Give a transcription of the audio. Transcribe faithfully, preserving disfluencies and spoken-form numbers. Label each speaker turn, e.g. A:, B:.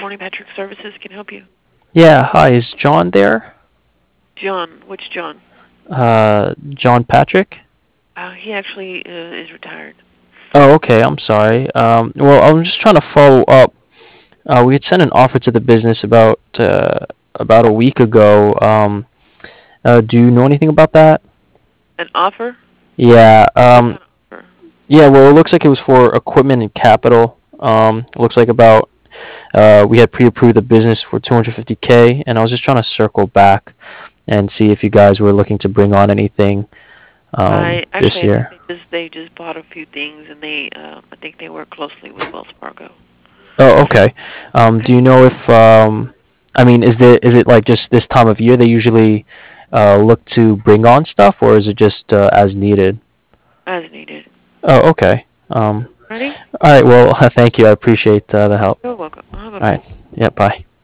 A: morning, Patrick Services can help you.
B: Yeah, hi, is John there?
A: John, which John?
B: Uh, John Patrick?
A: Uh, he actually uh, is retired.
B: Oh, okay, I'm sorry. Um, well, I'm just trying to follow up. Uh, we had sent an offer to the business about uh, about a week ago. Um, uh, do you know anything about that?
A: An offer?
B: Yeah,
A: What
B: um,
A: kind of offer?
B: yeah, well, it looks like it was for equipment and capital. Um, it looks like about uh, we had pre-approved the business for two hundred fifty k, and I was just trying to circle back and see if you guys were looking to bring on anything um,
A: I
B: this
A: actually, I think
B: year.
A: they just they just bought a few things, and they, uh, I think they work closely with Wells Fargo.
B: Oh, okay. Um,
A: Okay,
B: do you know if um, I mean, is the is it like just this time of year they usually uh, look to bring on stuff, or is it just uh, as needed?
A: as needed.
B: Oh, okay. Um,
A: Ready?
B: all right. Well, thank you. I appreciate uh, the help.
A: You're welcome. Bye
B: All
A: bye.
B: right. Yeah. Bye.